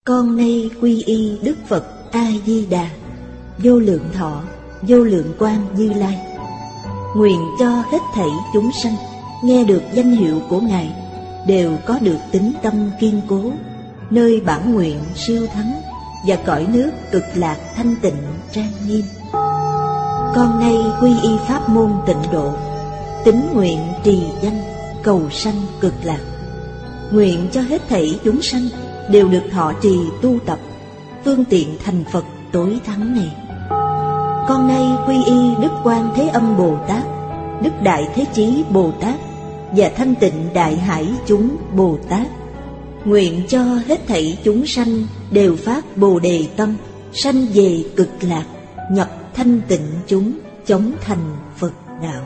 Con nay quy y Đức Phật A Di Đà, vô lượng thọ, vô lượng quang Như Lai. Nguyện cho hết thảy chúng sanh nghe được danh hiệu của Ngài đều có được tín tâm kiên cố, nơi bản nguyện siêu thắng và cõi nước cực lạc thanh tịnh trang nghiêm. Con nay quy y pháp môn tịnh độ, tín nguyện trì danh cầu sanh cực lạc. Nguyện cho hết thảy chúng sanh đều được thọ trì tu tập phương tiện thành Phật tối thắng này. Con nay quy y Đức Quan Thế Âm Bồ Tát, Đức Đại Thế Chí Bồ Tát và Thanh Tịnh Đại Hải chúng Bồ Tát. Nguyện cho hết thảy chúng sanh đều phát Bồ Đề tâm, sanh về cực lạc, nhập thanh tịnh chúng, chóng thành Phật đạo.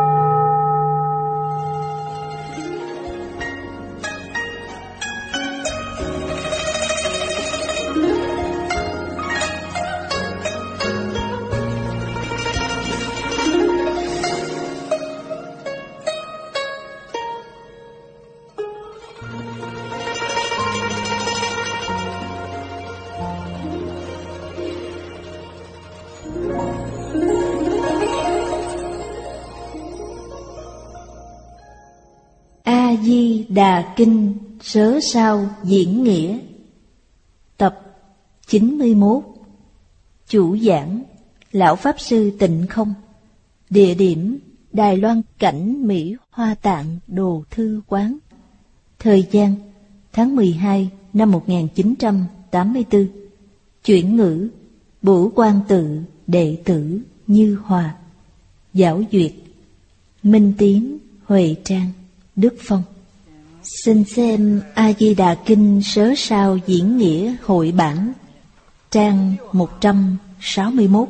A Di Đà Kinh Sớ Sao Diễn Nghĩa. Tập 91. Chủ giảng Lão Pháp Sư Tịnh Không. Địa điểm Đài Loan Cảnh Mỹ Hoa Tạng Đồ Thư Quán. Thời gian tháng 12 năm 1984. Chuyển ngữ Bửu Quan Tự đệ tử Như Hòa. Giảo duyệt Minh Tiến, Huệ Trang, Đức Phong. Xin xem A Di Đà Kinh Sớ Sao Diễn Nghĩa hội bản, trang 161.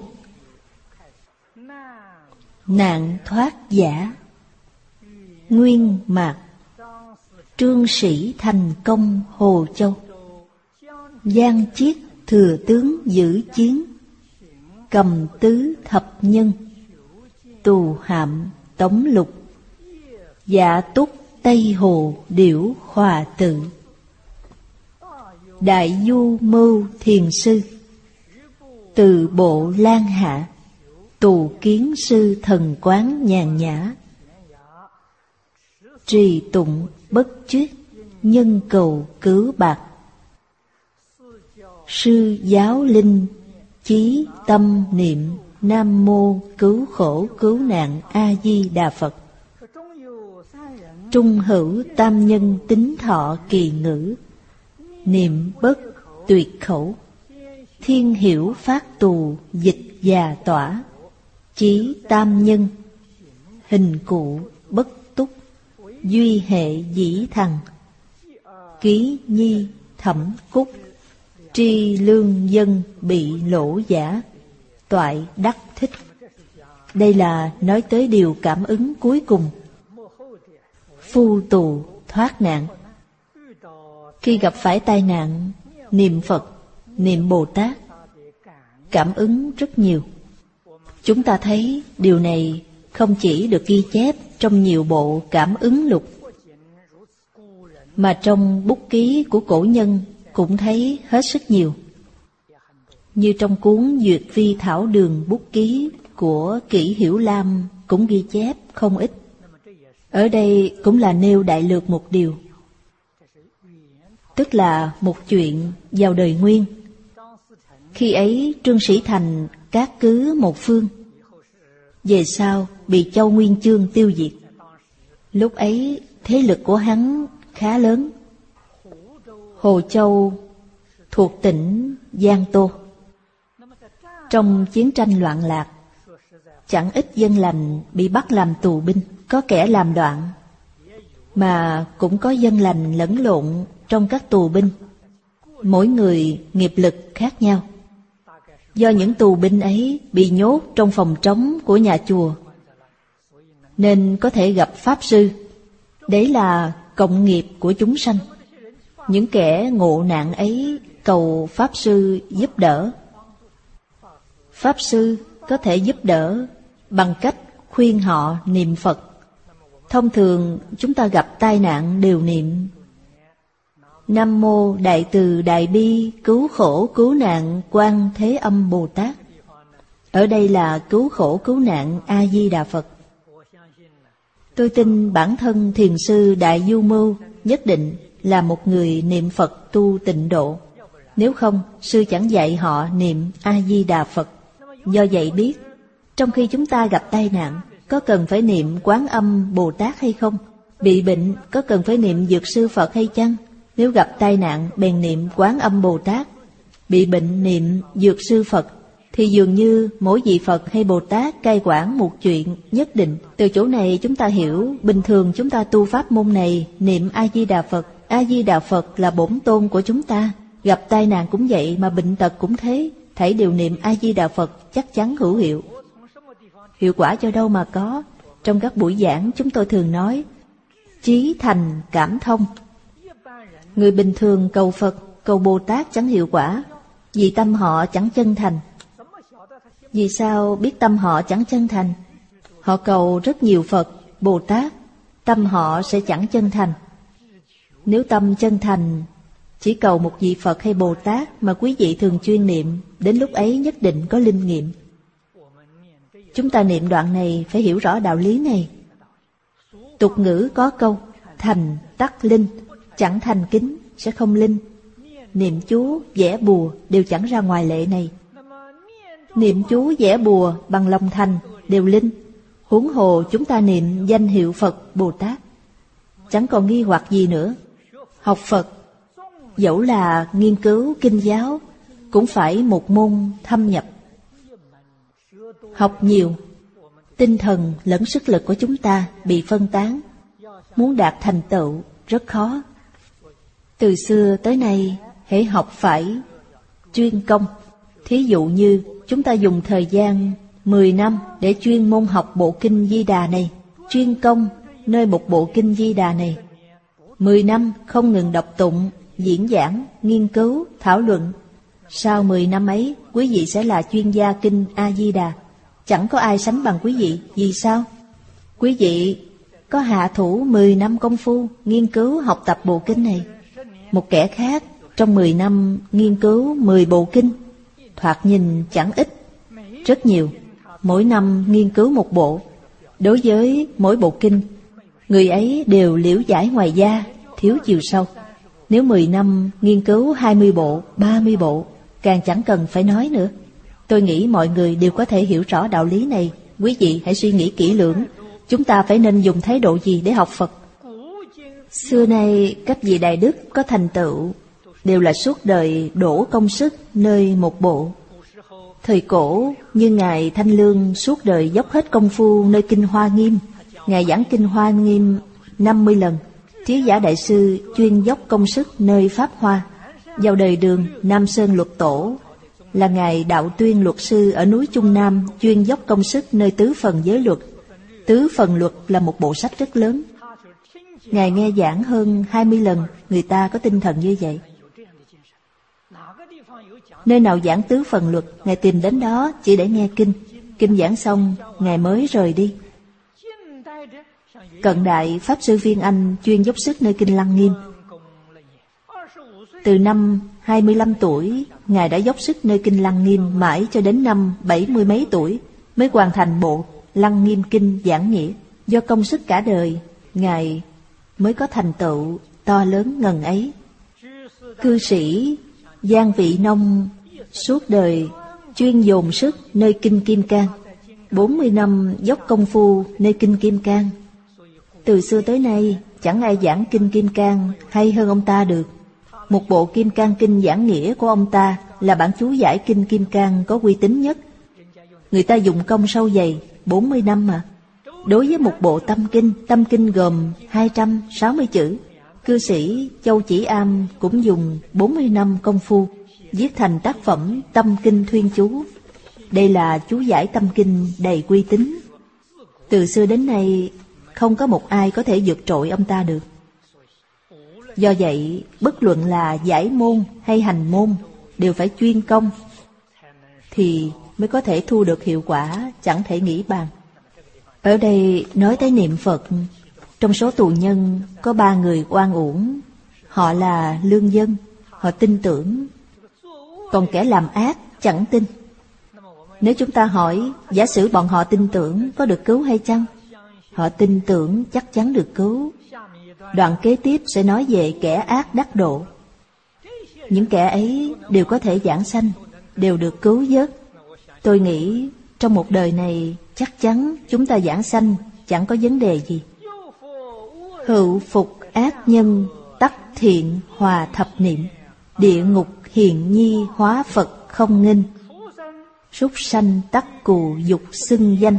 Nạn thoát giả. Nguyên mạc. Trương sĩ thành công Hồ Châu. Giang Chiết thừa tướng giữ chiến. Cầm tứ thập nhân. Tù hạm Tống Lục. Dạ túc Tây Hồ Điểu Hòa Tự. Đại Du Mưu Thiền Sư. Từ bộ Lan Hạ. Tù Kiến Sư Thần Quán Nhàn Nhã. Trì tụng bất chuyết, nhân cầu cứu bạc. Sư giáo linh, chí tâm niệm, Nam Mô cứu khổ cứu nạn A Di Đà Phật. Trung hữu tam nhân tính thọ kỳ ngữ, niệm bất tuyệt khẩu. Thiên hiểu phát tù dịch già tỏa, chí tam nhân. Hình cụ bất túc, duy hệ dĩ thằng. Ký nhi thẩm cúc, tri lương dân bị lỗ giả, toại đắc thích. Đây là nói tới điều cảm ứng cuối cùng. Phu tù thoát nạn. Khi gặp phải tai nạn, niệm Phật, niệm Bồ Tát, cảm ứng rất nhiều. Chúng ta thấy điều này không chỉ được ghi chép trong nhiều bộ cảm ứng lục, mà trong bút ký của cổ nhân cũng thấy hết sức nhiều. Như trong cuốn Duyệt Vi Thảo Đường bút ký của Kỷ Hiểu Lam cũng ghi chép không ít. Ở đây cũng là nêu đại lược một điều, tức là một chuyện vào đời Nguyên. Khi ấy Trương Sĩ Thành cát cứ một phương, về sau bị Châu Nguyên Chương tiêu diệt. Lúc ấy thế lực của hắn khá lớn. Hồ Châu thuộc tỉnh Giang Tô. Trong chiến tranh loạn lạc, chẳng ít dân lành bị bắt làm tù binh, có kẻ làm đoạn, mà cũng có dân lành lẫn lộn trong các tù binh. Mỗi người nghiệp lực khác nhau. Do những tù binh ấy bị nhốt trong phòng trống của nhà chùa, nên có thể gặp Pháp Sư. Đấy là cộng nghiệp của chúng sanh. Những kẻ ngộ nạn ấy cầu Pháp Sư giúp đỡ. Pháp Sư có thể giúp đỡ bằng cách khuyên họ niệm Phật. Thông thường chúng ta gặp tai nạn đều niệm Nam mô Đại Từ Đại Bi Cứu Khổ Cứu Nạn Quan Thế Âm Bồ Tát. Ở đây là cứu khổ cứu nạn A Di Đà Phật. Tôi tin bản thân thiền sư Đại Du Mưu nhất định là một người niệm Phật tu tịnh độ. Nếu không, sư chẳng dạy họ niệm A Di Đà Phật. Do vậy biết, trong khi chúng ta gặp tai nạn, có cần phải niệm Quán Âm Bồ Tát hay không? Bị bệnh, có cần phải niệm Dược Sư Phật hay chăng? Nếu gặp tai nạn, bèn niệm Quán Âm Bồ Tát. Bị bệnh niệm Dược Sư Phật, thì dường như mỗi vị Phật hay Bồ Tát cai quản một chuyện nhất định. Từ chỗ này chúng ta hiểu, bình thường chúng ta tu pháp môn này, niệm A Di Đà Phật. A Di Đà Phật là bổn tôn của chúng ta. Gặp tai nạn cũng vậy, mà bệnh tật cũng thế. Thảy đều niệm A Di Đà Phật chắc chắn hữu hiệu. Hiệu quả cho đâu mà có. Trong các buổi giảng chúng tôi thường nói, chí thành cảm thông. Người bình thường cầu Phật, cầu Bồ Tát chẳng hiệu quả, vì tâm họ chẳng chân thành. Vì sao biết tâm họ chẳng chân thành? Họ cầu rất nhiều Phật, Bồ Tát, tâm họ sẽ chẳng chân thành. Nếu tâm chân thành, chỉ cầu một vị Phật hay Bồ Tát mà quý vị thường chuyên niệm, đến lúc ấy nhất định có linh nghiệm. Chúng ta niệm đoạn này phải hiểu rõ đạo lý này. Tục ngữ có câu, thành tắc linh, chẳng thành kính sẽ không linh. Niệm chú, vẽ bùa đều chẳng ra ngoài lệ này. Niệm chú, vẽ bùa bằng lòng thành đều linh. Huống hồ chúng ta niệm danh hiệu Phật, Bồ Tát, chẳng còn nghi hoặc gì nữa. Học Phật, dẫu là nghiên cứu kinh giáo, cũng phải một môn thâm nhập. Học nhiều, tinh thần lẫn sức lực của chúng ta bị phân tán. Muốn đạt thành tựu rất khó. Từ xưa tới nay, hễ học phải chuyên công. Thí dụ như chúng ta dùng thời gian 10 năm để chuyên môn học bộ kinh Di Đà này, chuyên công nơi một bộ kinh Di Đà này. 10 năm không ngừng đọc tụng, diễn giảng, nghiên cứu, thảo luận. Sau 10 năm ấy, quý vị sẽ là chuyên gia kinh A Di Đà. Chẳng có ai sánh bằng quý vị. Vì sao? Quý vị có hạ thủ 10 năm công phu nghiên cứu học tập bộ kinh này. Một kẻ khác trong 10 năm nghiên cứu 10 bộ kinh, thoạt nhìn chẳng ít, rất nhiều. Mỗi năm nghiên cứu một bộ. Đối với mỗi bộ kinh, người ấy đều liễu giải ngoài da, thiếu chiều sâu. Nếu 10 năm nghiên cứu 20 bộ, 30 bộ, càng chẳng cần phải nói nữa. Tôi nghĩ mọi người đều có thể hiểu rõ đạo lý này. Quý vị hãy suy nghĩ kỹ lưỡng, chúng ta phải nên dùng thái độ gì để học Phật. Xưa nay các vị đại đức có thành tựu đều là suốt đời đổ công sức nơi một bộ. Thời cổ như Ngài Thanh Lương suốt đời dốc hết công phu nơi Kinh Hoa Nghiêm. Ngài giảng Kinh Hoa Nghiêm 50 lần. Thiết Giả Đại Sư chuyên dốc công sức nơi Pháp Hoa. Vào đời Đường, Nam Sơn Luật Tổ là Ngài Đạo Tuyên Luật Sư ở núi Trung Nam chuyên dốc công sức nơi Tứ Phần Giới Luật. Tứ Phần Luật là một bộ sách rất lớn. Ngài nghe giảng hơn 20 lần, người ta có tinh thần như vậy. Nơi nào giảng Tứ Phần Luật, Ngài tìm đến đó chỉ để nghe kinh. Kinh giảng xong, Ngài mới rời đi. Cận đại Pháp Sư Viên Anh chuyên dốc sức nơi Kinh Lăng Nghiêm. Từ năm 25 tuổi, Ngài đã dốc sức nơi Kinh Lăng Nghiêm mãi cho đến năm 70 mấy tuổi mới hoàn thành bộ Lăng Nghiêm Kinh giảng nghĩa. Do công sức cả đời, Ngài mới có thành tựu to lớn ngần ấy. Cư sĩ Giang Vị Nông suốt đời chuyên dồn sức nơi Kinh Kim Cang, 40 năm dốc công phu nơi Kinh Kim Cang. Từ xưa tới nay chẳng ai giảng Kinh Kim Cang hay hơn ông ta được. Một bộ Kim Cang Kinh giảng nghĩa của ông ta là bản chú giải Kinh Kim Cang có uy tín nhất. Người ta dùng công sâu dày 40 năm mà. Đối với một bộ Tâm Kinh gồm 260 chữ, cư sĩ Châu Chỉ Am cũng dùng 40 năm công phu viết thành tác phẩm Tâm Kinh Thuyên Chú. Đây là chú giải Tâm Kinh đầy uy tín. Từ xưa đến nay không có một ai có thể vượt trội ông ta được. Do vậy, bất luận là giải môn hay hành môn đều phải chuyên công, thì mới có thể thu được hiệu quả chẳng thể nghĩ bàn. Ở đây nói tới niệm Phật, trong số tù nhân có 3 người oan uổng. họ là lương dân, họ tin tưởng. Còn kẻ làm ác chẳng tin. Nếu chúng ta hỏi, giả sử bọn họ tin tưởng có được cứu hay chăng? Họ tin tưởng chắc chắn được cứu. Đoạn kế tiếp sẽ nói về kẻ ác đắc độ. Những kẻ ấy đều có thể giảng sanh, đều được cứu vớt. Tôi nghĩ trong một đời này chắc chắn chúng ta giảng sanh chẳng có vấn đề gì. Hữu phục ác nhân tắc thiện hòa thập niệm, địa ngục hiền nhi hóa Phật không nghinh, súc sanh tắc cù dục xưng danh,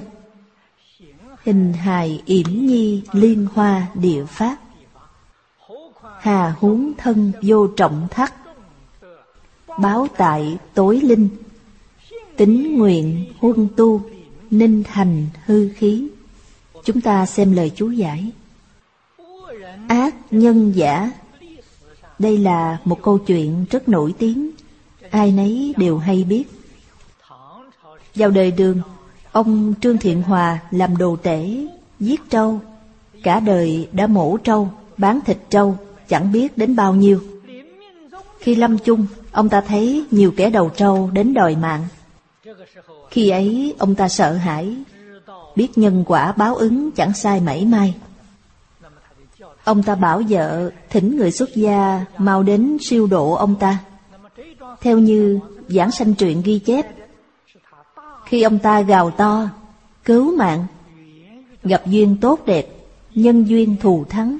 hình hài yểm nhi liên hoa địa pháp, hà huống thân vô trọng thắc, báo tại tối linh, tín nguyện huân tu, ninh thành hư khí. Chúng ta xem lời chú giải. Ác nhân giả. Đây là một câu chuyện rất nổi tiếng, ai nấy đều hay biết. Vào đời Đường, ông Trương Thiện Hòa làm đồ tể, giết trâu. Cả đời đã mổ trâu, bán thịt trâu, chẳng biết đến bao nhiêu. Khi lâm chung, ông ta thấy nhiều kẻ đầu trâu đến đòi mạng. Khi ấy ông ta sợ hãi, biết nhân quả báo ứng chẳng sai mảy may. Ông ta bảo vợ thỉnh người xuất gia mau đến siêu độ ông ta. Theo như Giảng Sanh Truyện ghi chép, khi ông ta gào to cứu mạng, gặp duyên tốt đẹp, nhân duyên thù thắng.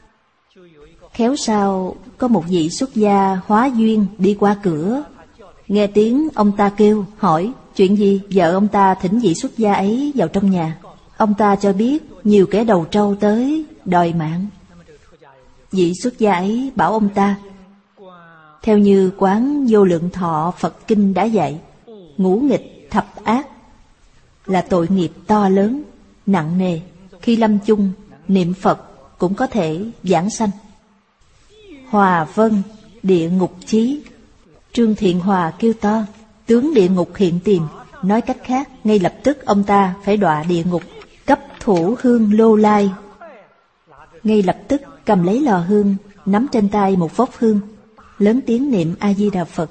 Khéo sao có một vị xuất gia hóa duyên đi qua cửa, nghe tiếng ông ta kêu, hỏi chuyện gì. Vợ ông ta thỉnh vị xuất gia ấy vào trong nhà. Ông ta cho biết nhiều kẻ đầu trâu tới đòi mạng. Vị xuất gia ấy bảo ông ta, theo như Quán Vô Lượng Thọ Phật Kinh đã dạy, ngũ nghịch thập ác là tội nghiệp to lớn, nặng nề. Khi lâm chung, niệm Phật cũng có thể giảng sanh. Hòa vân địa ngục chí. Trương Thiện Hòa kêu to, tướng địa ngục hiện tiền. Nói cách khác, ngay lập tức ông ta phải đọa địa ngục. Cấp thủ hương lô lai. Ngay lập tức cầm lấy lò hương, nắm trên tay một vốc hương, lớn tiếng niệm A-di-đà Phật.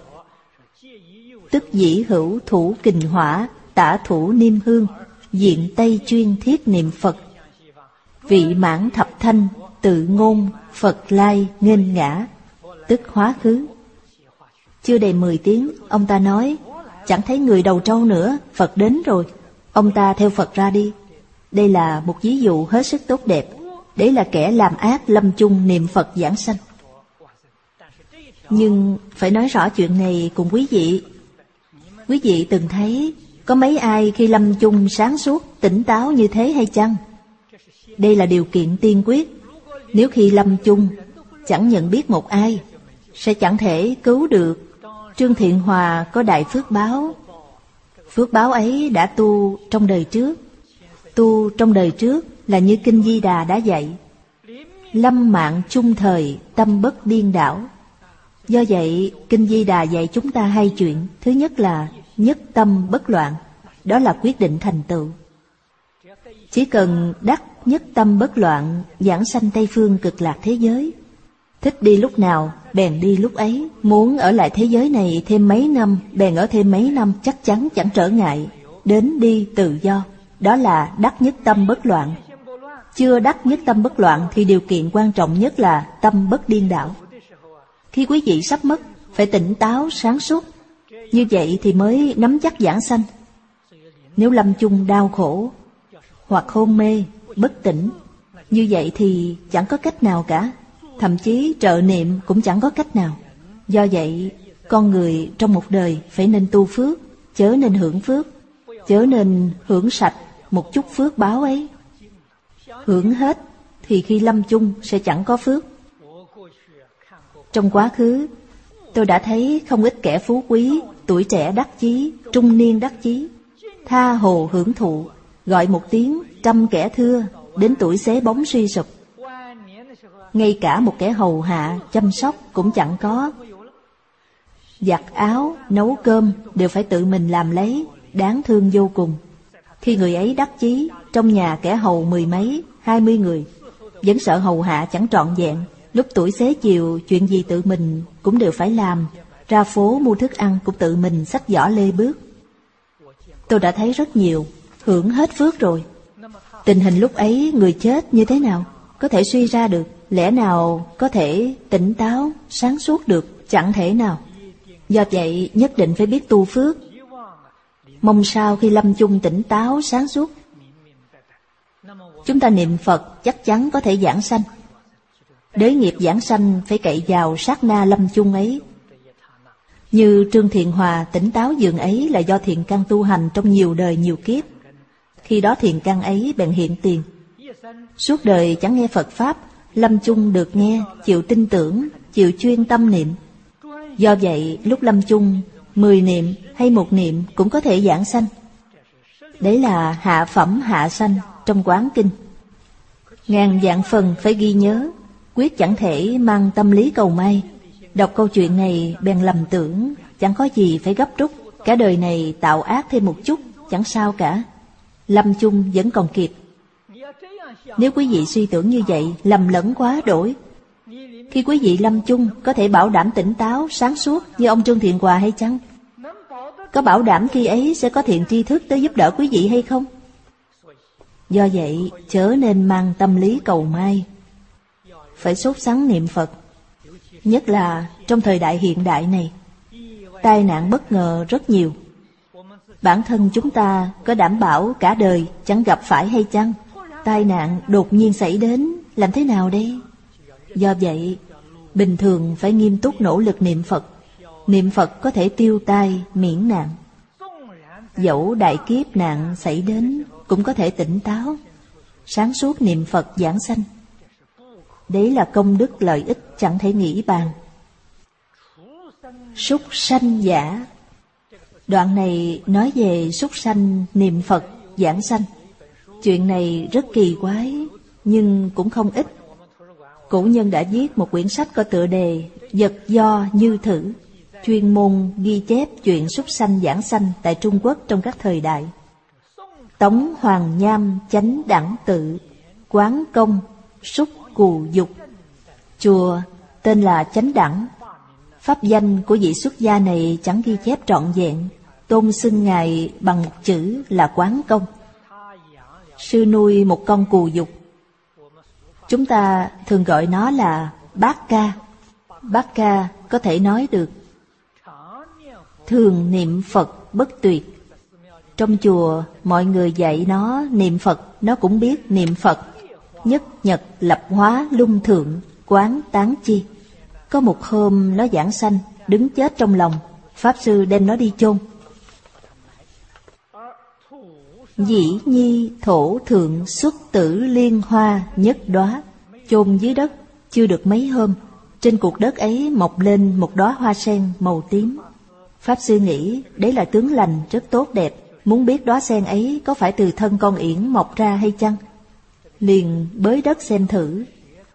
Tức dĩ hữu thủ kình hỏa, tả thủ niêm hương, diện tây chuyên thiết niệm Phật. Vị mãn thập thanh, tự ngôn, Phật lai nghênh ngã, tức hóa khứ. Chưa đầy 10 tiếng, ông ta nói, chẳng thấy người đầu trâu nữa, Phật đến rồi. Ông ta theo Phật ra đi. Đây là một ví dụ hết sức tốt đẹp. Đấy là kẻ làm ác lâm chung niệm Phật giảng sanh. Nhưng phải nói rõ chuyện này cùng quý vị. Quý vị từng thấy có mấy ai khi lâm chung sáng suốt, tỉnh táo như thế hay chăng? Đây là điều kiện tiên quyết. Nếu khi lâm chung chẳng nhận biết một ai, sẽ chẳng thể cứu được. Trương Thiện Hòa có đại phước báo. Phước báo ấy đã tu trong đời trước. Tu trong đời trước là như Kinh Di Đà đã dạy, lâm mạng chung thời, tâm bất điên đảo. Do vậy, Kinh Di Đà dạy chúng ta hai chuyện. Thứ nhất là nhất tâm bất loạn, đó là quyết định thành tựu. Chỉ cần đắc nhất tâm bất loạn, giảng sanh Tây Phương Cực Lạc thế giới. Thích đi lúc nào, bèn đi lúc ấy. Muốn ở lại thế giới này thêm mấy năm, bèn ở thêm mấy năm, chắc chắn chẳng trở ngại. Đến đi tự do, đó là đắc nhất tâm bất loạn. Chưa đắc nhất tâm bất loạn thì điều kiện quan trọng nhất là tâm bất điên đảo. Khi quý vị sắp mất, phải tỉnh táo, sáng suốt. Như vậy thì mới nắm chắc giảng sanh. Nếu lâm chung đau khổ, hoặc hôn mê, bất tỉnh, như vậy thì chẳng có cách nào cả. Thậm chí trợ niệm cũng chẳng có cách nào. Do vậy, con người trong một đời phải nên tu phước, chớ nên hưởng phước, chớ nên hưởng sạch một chút phước báo ấy. Hưởng hết thì khi lâm chung sẽ chẳng có phước. Trong quá khứ, tôi đã thấy không ít kẻ phú quý, tuổi trẻ đắc chí, trung niên đắc chí, tha hồ hưởng thụ, gọi một tiếng trăm kẻ thưa, đến tuổi xế bóng suy sụp. Ngay cả một kẻ hầu hạ, chăm sóc cũng chẳng có. Giặt áo, nấu cơm đều phải tự mình làm lấy, đáng thương vô cùng. Khi người ấy đắc chí, trong nhà kẻ hầu 10 mấy, 20 người, vẫn sợ hầu hạ chẳng trọn vẹn, Lúc tuổi xế chiều, chuyện gì tự mình cũng đều phải làm. Ra phố mua thức ăn cũng tự mình xách giỏ lê bước. Tôi đã thấy rất nhiều, hưởng hết phước rồi. Tình hình lúc ấy người chết như thế nào? Có thể suy ra được. Lẽ nào có thể tỉnh táo, sáng suốt được? Chẳng thể nào. Do vậy nhất định phải biết tu phước. Mong sao khi lâm chung tỉnh táo, sáng suốt. Chúng ta niệm Phật chắc chắn có thể giảng sanh. Đới nghiệp giảng sanh phải cậy vào sát na lâm chung ấy. Như Trương Thiện Hòa tỉnh táo dường ấy là do thiện căn tu hành trong nhiều đời nhiều kiếp. Khi đó thiện căn ấy bèn hiện tiền. Suốt đời chẳng nghe Phật Pháp, lâm chung được nghe, chịu tin tưởng, chịu chuyên tâm niệm. Do vậy lúc lâm chung 10 niệm hay 1 niệm cũng có thể giảng sanh. Đấy là hạ phẩm hạ sanh trong Quán Kinh. Ngàn vạn phần phải ghi nhớ, quyết chẳng thể mang tâm lý cầu may. Đọc câu chuyện này bèn lầm tưởng chẳng có gì phải gấp rút, cả đời này tạo ác thêm một chút chẳng sao cả, lâm chung vẫn còn kịp. Nếu quý vị suy tưởng như vậy, lầm lẫn quá đổi. Khi quý vị lâm chung có thể bảo đảm tỉnh táo, sáng suốt như ông Trương Thiện Hòa hay chăng? Có bảo đảm khi ấy sẽ có thiện tri thức tới giúp đỡ quý vị hay không? Do vậy chớ nên mang tâm lý cầu may, phải sốt sắng niệm Phật. Nhất là trong thời đại hiện đại này, tai nạn bất ngờ rất nhiều. Bản thân chúng ta có đảm bảo cả đời chẳng gặp phải hay chăng? Tai nạn đột nhiên xảy đến, làm thế nào đây? Do vậy, bình thường phải nghiêm túc nỗ lực niệm Phật. Niệm Phật có thể tiêu tai, miễn nạn. Dẫu đại kiếp nạn xảy đến, cũng có thể tỉnh táo, sáng suốt niệm Phật giảng sanh. Đấy là công đức lợi ích chẳng thể nghĩ bàn. Súc sanh giả. Đoạn này nói về súc sanh niệm Phật giảng sanh. Chuyện này rất kỳ quái, nhưng cũng không ít. Cổ nhân đã viết một quyển sách có tựa đề Vật do như thử, chuyên môn ghi chép chuyện súc sanh giảng sanh tại Trung Quốc trong các thời đại. Tống Hoàng Nham Chánh Đẳng Tự, Quán Công Súc Cù Dục. Chùa tên là Chánh Đẳng. Pháp danh của vị xuất gia này chẳng ghi chép trọn vẹn, tôn xưng ngài bằng một chữ là Quán Công. Sư nuôi một con cù dục. Chúng ta thường gọi nó là Bát Ca. Bát Ca có thể nói được thường niệm Phật bất tuyệt. Trong chùa mọi người dạy nó niệm Phật, nó cũng biết niệm Phật. Nhất nhật lập hóa luân thượng, quán tán chi. Có một hôm nó giảng sanh, đứng chết trong lòng. Pháp sư đem nó đi chôn. Dĩ nhi thổ thượng xuất tử liên hoa nhất đóa. Chôn dưới đất chưa được mấy hôm, trên cục đất ấy mọc lên một đóa hoa sen màu tím. Pháp sư nghĩ đấy là tướng lành rất tốt đẹp, muốn biết đóa sen ấy có phải từ thân con yển mọc ra hay chăng. Liền bới đất xem thử.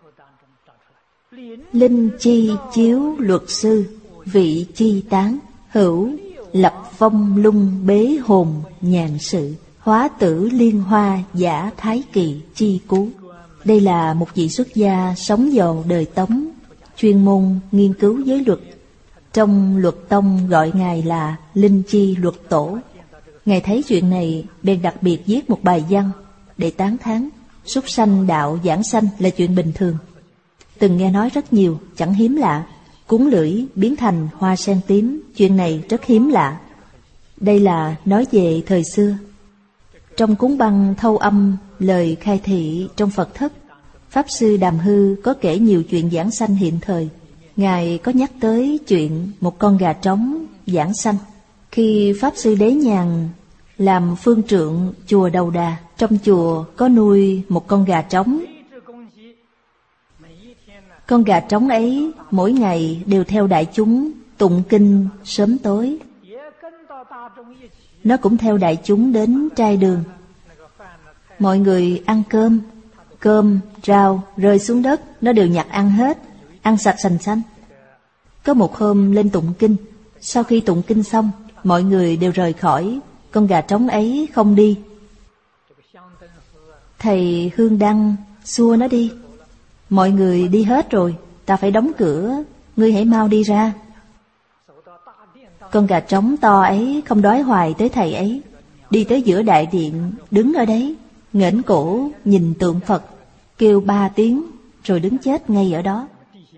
Linh chi chiếu luật sư, vị chi tán, hữu lập phong lung bế hồn nhàn sự, hóa tử liên hoa giả thái kỳ chi cú. Đây là một vị xuất gia sống vào đời Tống, chuyên môn nghiên cứu giới luật. Trong luật tông gọi ngài là Linh Chi Luật Tổ. Ngài thấy chuyện này bèn đặc biệt viết một bài văn để tán thán súc sanh đạo giảng sanh là chuyện bình thường. Từng nghe nói rất nhiều, chẳng hiếm lạ. Cuốn lưỡi biến thành hoa sen tím, chuyện này rất hiếm lạ. Đây là nói về thời xưa. Trong cuốn băng thâu âm lời khai thị trong Phật thất, Pháp sư Đàm Hư có kể nhiều chuyện giảng sanh hiện thời. Ngài có nhắc tới chuyện một con gà trống giảng sanh. Khi Pháp sư Đế Nhàn làm phương trượng chùa Đầu Đà, trong chùa có nuôi một con gà trống. Con gà trống ấy mỗi ngày đều theo đại chúng tụng kinh sớm tối. Nó cũng theo đại chúng đến trai đường. Mọi người ăn cơm, rau rơi xuống đất, nó đều nhặt ăn hết, ăn sạch sành xanh. Có một hôm lên tụng kinh, sau khi tụng kinh xong, mọi người đều rời khỏi, con gà trống ấy không đi. Thầy Hương Đăng xua nó đi. Mọi người đi hết rồi, ta phải đóng cửa, ngươi hãy mau đi ra. Con gà trống to ấy không đói hoài tới thầy ấy, đi tới giữa đại điện, đứng ở đấy, nghển cổ nhìn tượng Phật, kêu 3 tiếng rồi đứng chết ngay ở đó.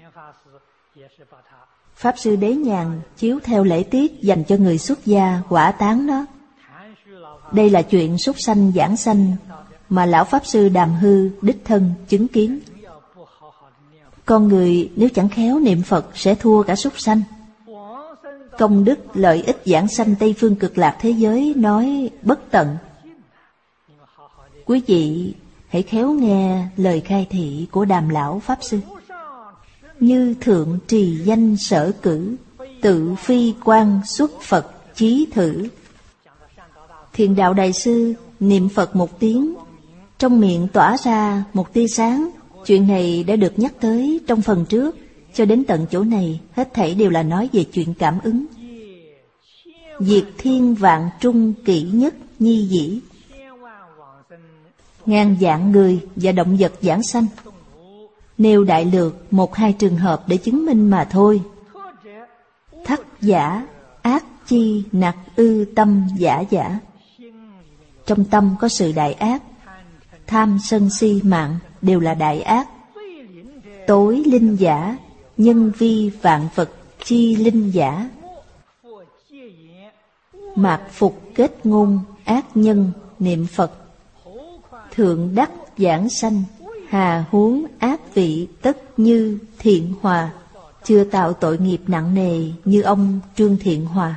Pháp sư Đế Nhàn chiếu theo lễ tiết dành cho người xuất gia hỏa táng nó. Đây là chuyện súc sanh giảng sanh mà lão Pháp sư Đàm Hư đích thân chứng kiến. Con người nếu chẳng khéo niệm Phật sẽ thua cả súc sanh. Công đức lợi ích giảng sanh Tây Phương Cực Lạc thế giới nói bất tận. Quý vị hãy khéo nghe lời khai thị của Đàm lão Pháp sư. Như thượng trì danh sở cử, tự phi quan xuất Phật chí thử. Thiền đạo đại sư niệm Phật 1 tiếng, trong miệng tỏa ra một tia sáng. Chuyện này đã được nhắc tới trong phần trước. Cho đến tận chỗ này, hết thảy đều là nói về chuyện cảm ứng. Diệt thiên vạn trung kỷ nhất nhi dĩ. Ngàn vạn người và động vật giảng sanh. Nêu đại lược 1-2 trường hợp để chứng minh mà thôi. Thắc giả, ác chi nặc ư tâm giả giả. Trong tâm có sự đại ác. Tham sân si mạng đều là đại ác. Tối linh giả, nhân vi vạn vật chi linh giả. Mạc phục kết ngôn, ác nhân niệm Phật. Thượng đắc giảng sanh, hà huống ác vị tất như Thiện Hòa. Chưa tạo tội nghiệp nặng nề như ông Trương Thiện Hòa.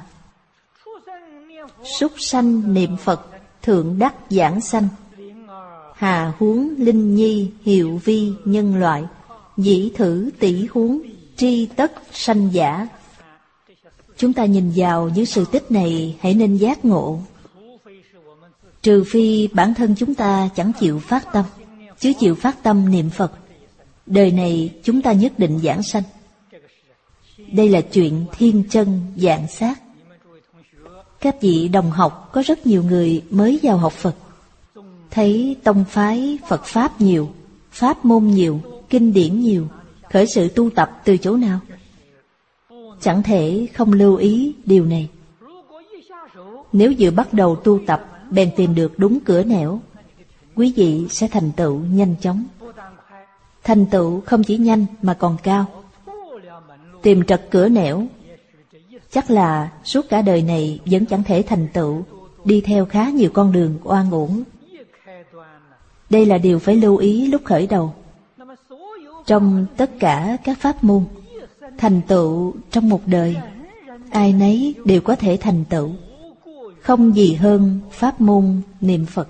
Súc sanh niệm Phật, thượng đắc giảng sanh. Hà huống linh nhi hiệu vi nhân loại. Dĩ thử tỷ huống tri tất sanh giả. Chúng ta nhìn vào những sự tích này hãy nên giác ngộ. Trừ phi bản thân chúng ta chẳng chịu phát tâm, chứ chịu phát tâm niệm Phật, đời này chúng ta nhất định giảng sanh. Đây là chuyện thiên chân vạn xác. Các vị đồng học có rất nhiều người mới vào học Phật, thấy tông phái Phật Pháp nhiều, pháp môn nhiều, kinh điển nhiều, khởi sự tu tập từ chỗ nào? Chẳng thể không lưu ý điều này. Nếu vừa bắt đầu tu tập bèn tìm được đúng cửa nẻo, quý vị sẽ thành tựu nhanh chóng. Thành tựu không chỉ nhanh mà còn cao. Tìm trật cửa nẻo, chắc là suốt cả đời này vẫn chẳng thể thành tựu, đi theo khá nhiều con đường oan uổng. Đây là điều phải lưu ý lúc khởi đầu. Trong tất cả các pháp môn, thành tựu trong một đời, ai nấy đều có thể thành tựu. Không gì hơn pháp môn niệm Phật.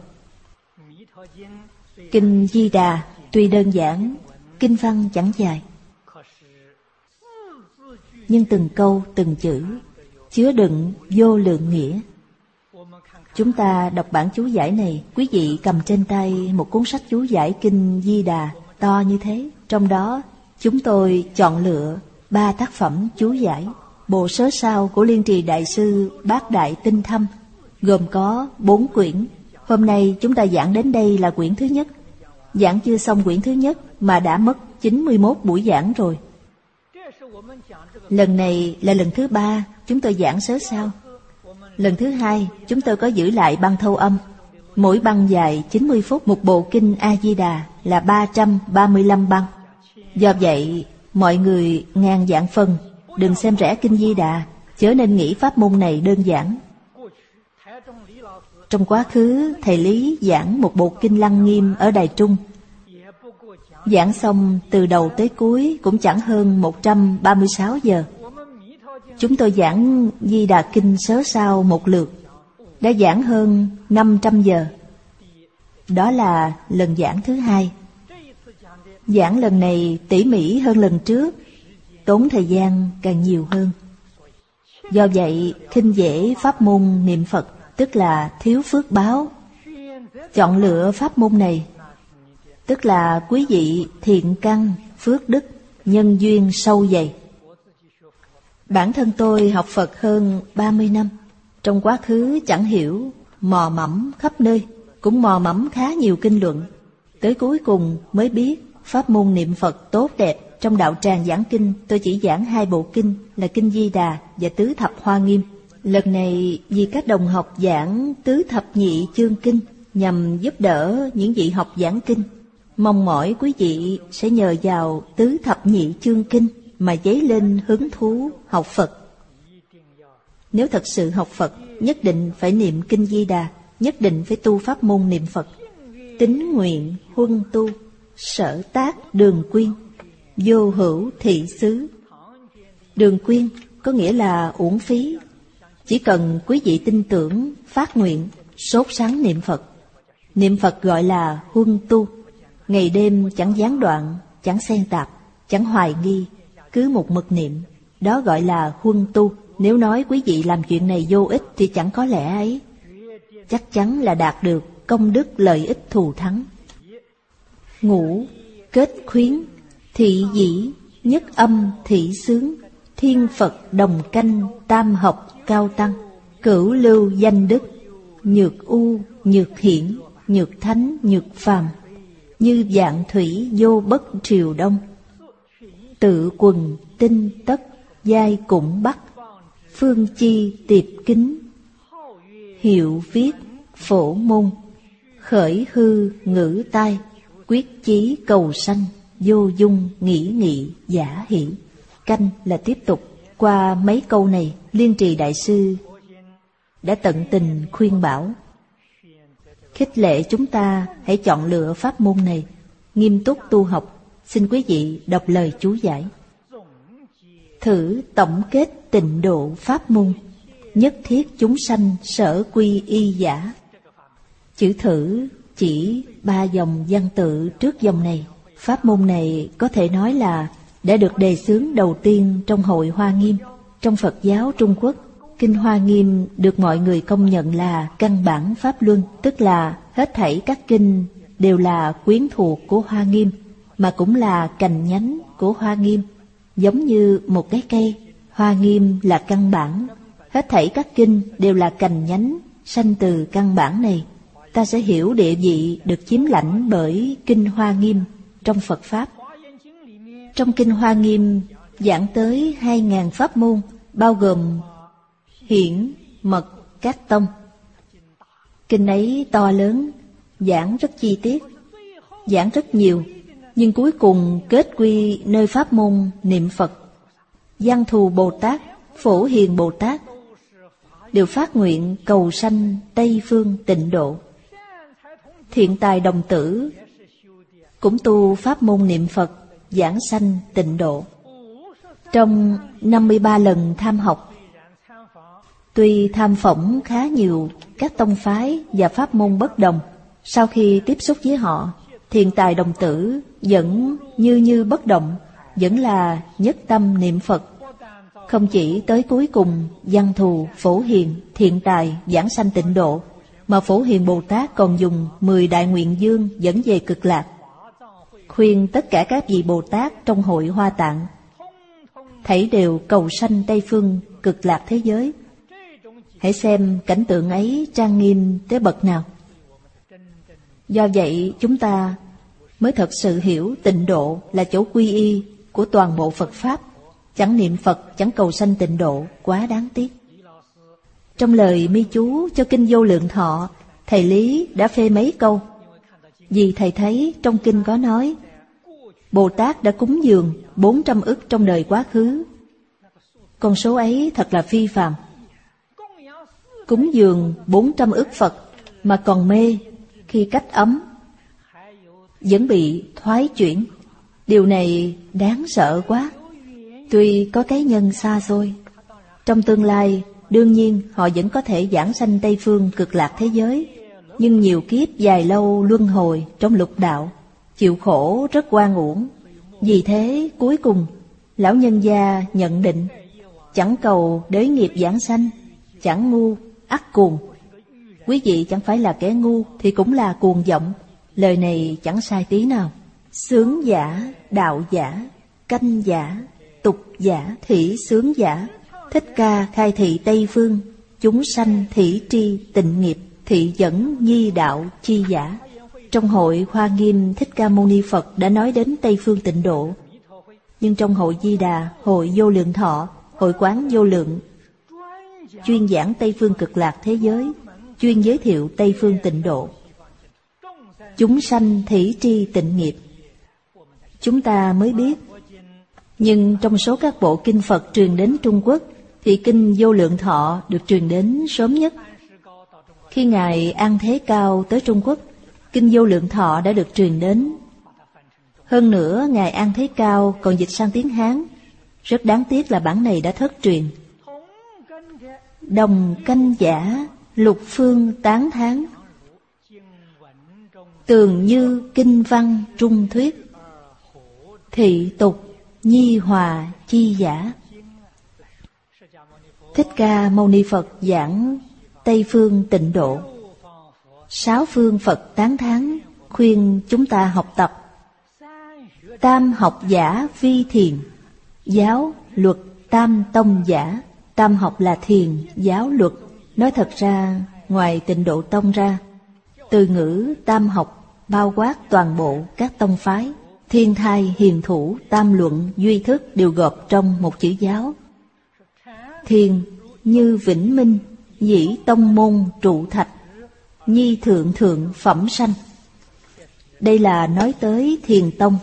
Kinh Di Đà tuy đơn giản, kinh văn chẳng dài, nhưng từng câu từng chữ chứa đựng vô lượng nghĩa. Chúng ta đọc bản chú giải này, quý vị cầm trên tay một cuốn sách chú giải Kinh Di Đà to như thế. Trong đó chúng tôi chọn lựa 3 tác phẩm chú giải. Bộ sớ sao của Liên Trì Đại Sư Bát Đại Tinh Thâm gồm có 4 quyển. Hôm nay chúng ta giảng đến đây là quyển thứ nhất. Giảng chưa xong quyển thứ nhất mà đã mất 91 buổi giảng rồi. Lần này là lần thứ 3 chúng tôi giảng sớ sao. Lần thứ 2 chúng tôi có giữ lại băng thâu âm. Mỗi băng dài 90 phút. Một bộ kinh A-di-đà là 335 băng. Do vậy mọi người ngàn vạn phần đừng xem rẻ Kinh Di Đà, chớ nên nghĩ pháp môn này đơn giản. Trong quá khứ, thầy Lý giảng một bộ kinh Lăng Nghiêm ở Đài Trung. Giảng xong từ đầu tới cuối cũng chẳng hơn 136 giờ. Chúng tôi giảng Di Đà Kinh sớ sao một lượt đã giảng hơn 500 giờ. Đó là lần giảng thứ 2. Giảng lần này tỉ mỉ hơn lần trước, tốn thời gian càng nhiều hơn. Do vậy, khinh dễ pháp môn niệm Phật, tức là thiếu phước báo. Chọn lựa pháp môn này, tức là quý vị thiện căn, phước đức, nhân duyên sâu dày. Bản thân tôi học Phật hơn 30 năm. Trong quá khứ chẳng hiểu, mò mẫm khắp nơi, cũng mò mẫm khá nhiều kinh luận. Tới cuối cùng mới biết pháp môn niệm Phật tốt đẹp. trong đạo tràng giảng kinh, tôi chỉ giảng 2 bộ kinh là Kinh Di Đà và Tứ Thập Hoa Nghiêm. Lần này vì các đồng học giảng Tứ Thập Nhị Chương Kinh nhằm giúp đỡ những vị học giảng kinh, mong mỏi quý vị sẽ nhờ vào Tứ Thập Nhị Chương Kinh mà dấy lên hứng thú học Phật. Nếu thật sự học Phật, nhất định phải niệm Kinh Di Đà, nhất định phải tu pháp môn niệm Phật. Tín nguyện huân tu, sở tác đường quyên, vô hữu thị xứ. Đường quyên có nghĩa là uổng phí. Chỉ cần quý vị tin tưởng, phát nguyện, sốt sắng niệm Phật. Niệm Phật gọi là huân tu, ngày đêm chẳng gián đoạn, chẳng xen tạp, chẳng hoài nghi, cứ một mực niệm. Đó gọi là huân tu. Nếu nói quý vị làm chuyện này vô ích thì chẳng có lẽ ấy. Chắc chắn là đạt được công đức lợi ích thù thắng. Ngũ, kết khuyến, thị dĩ, nhất âm thị xướng, thiên Phật đồng canh, tam học cao tăng, cửu lưu danh đức, nhược u, nhược hiển, nhược thánh, nhược phàm, như vạn thủy vô bất triều đông. Tự quần tinh tất, giai cũng bắc, phương chi tiệp kính, hiệu viết phổ môn, khởi hư ngữ tai, quyết chí cầu sanh, vô dung nghĩ nghị giả hỷ. Canh là tiếp tục. Qua mấy câu này, Liên Trì Đại Sư đã tận tình khuyên bảo, khích lệ chúng ta hãy chọn lựa pháp môn này, nghiêm túc tu học. Xin quý vị đọc lời chú giải. Thử tổng kết tịnh độ pháp môn, nhất thiết chúng sanh sở quy y giả. Chữ thử chỉ 3 dòng văn tự trước dòng này. Pháp môn này có thể nói là đã được đề xướng đầu tiên trong hội Hoa Nghiêm. Trong Phật giáo Trung Quốc, Kinh Hoa Nghiêm được mọi người công nhận là căn bản Pháp Luân, tức là hết thảy các kinh đều là quyến thuộc của Hoa Nghiêm, mà cũng là cành nhánh của Hoa Nghiêm. Giống như một cái cây, Hoa Nghiêm là căn bản, hết thảy các kinh đều là cành nhánh sanh từ căn bản này. Ta sẽ hiểu địa vị được chiếm lãnh bởi Kinh Hoa Nghiêm trong Phật Pháp. Trong Kinh Hoa Nghiêm giảng tới 2.000 pháp môn, bao gồm hiển, mật, các tông. Kinh ấy to lớn, giảng rất chi tiết, giảng rất nhiều, nhưng cuối cùng kết quy nơi pháp môn niệm Phật. Văn Thù Bồ Tát, Phổ Hiền Bồ Tát đều phát nguyện cầu sanh Tây Phương Tịnh Độ. Thiện Tài Đồng Tử cũng tu pháp môn niệm Phật, giảng sanh Tịnh Độ. Trong 53 lần tham học, tuy tham phỏng khá nhiều các tông phái và pháp môn bất đồng, sau khi tiếp xúc với họ, Thiện Tài Đồng Tử vẫn như bất động, vẫn là nhất tâm niệm Phật. Không chỉ tới cuối cùng Văn Thù, Phổ Hiền, Thiện Tài giảng sanh Tịnh Độ, mà Phổ Hiền Bồ Tát còn dùng 10 đại nguyện dương dẫn về Cực Lạc, khuyên tất cả các vị Bồ Tát trong hội Hoa Tạng thảy đều cầu sanh Tây Phương Cực Lạc thế giới. Hãy xem cảnh tượng ấy trang nghiêm tới bậc nào. Do vậy chúng ta mới thật sự hiểu Tịnh Độ là chỗ quy y của toàn bộ Phật Pháp. Chẳng niệm Phật, chẳng cầu sanh Tịnh Độ, quá đáng tiếc. Trong lời mi chú cho Kinh Vô Lượng Thọ, thầy Lý đã phê mấy câu. Vì thầy thấy trong kinh có nói, Bồ Tát đã cúng dường 400 ức trong đời quá khứ. Con số ấy thật là phi phàm. Cúng dường 400 ức Phật mà còn mê, khi cách ấm vẫn bị thoái chuyển. Điều này đáng sợ quá. Tuy có cái nhân xa xôi, trong tương lai đương nhiên họ vẫn có thể giảng sanh Tây Phương Cực Lạc thế giới, nhưng nhiều kiếp dài lâu luân hồi trong lục đạo, chịu khổ rất oan uổng. Vì thế cuối cùng lão nhân gia nhận định, chẳng cầu đới nghiệp giảng sanh, chẳng ngu ắt cuồng. Quý vị chẳng phải là kẻ ngu thì cũng là cuồng vọng. Lời này chẳng sai tí nào. Xướng giả, đạo giả, canh giả, tục giả, thủy xướng giả. Thích Ca khai thị Tây Phương, chúng sanh thủy tri tịnh nghiệp, thị dẫn nhi đạo chi giả. Trong hội Hoa Nghiêm, Thích Ca Mâu Ni Phật đã nói đến Tây Phương Tịnh Độ. Nhưng trong hội Di Đà, hội Vô Lượng Thọ, hội Quán Vô Lượng, chuyên giảng Tây Phương Cực Lạc thế giới, chuyên giới thiệu Tây Phương Tịnh Độ. Chúng sanh thủy tri tịnh nghiệp, chúng ta mới biết. Nhưng trong số các bộ kinh Phật truyền đến Trung Quốc thì kinh Vô Lượng Thọ được truyền đến sớm nhất. Khi Ngài An Thế Cao tới Trung Quốc, kinh Vô Lượng Thọ đã được truyền đến. Hơn nữa, Ngài An Thế Cao còn dịch sang tiếng Hán. Rất đáng tiếc là bản này đã thất truyền. Đồng canh giả, lục phương tán thán, tường như kinh văn trung thuyết, thị tục nhi hòa chi giả. Thích Ca Mâu Ni Phật giảng Tây Phương Tịnh Độ, 6 phương Phật tán thán, khuyên chúng ta học tập. Tam học giả vi thiền, giáo luật tam tông giả. Tam học là thiền, giáo luật. Nói thật ra, ngoài Tịnh Độ Tông ra, từ ngữ tam học bao quát toàn bộ các tông phái. Thiên thai, hiền thủ, tam luận, duy thức đều gộp trong một chữ giáo. Thiền như vĩnh minh, dĩ tông môn trụ thạch, nhi thượng thượng phẩm sanh. Đây là nói tới thiền tông.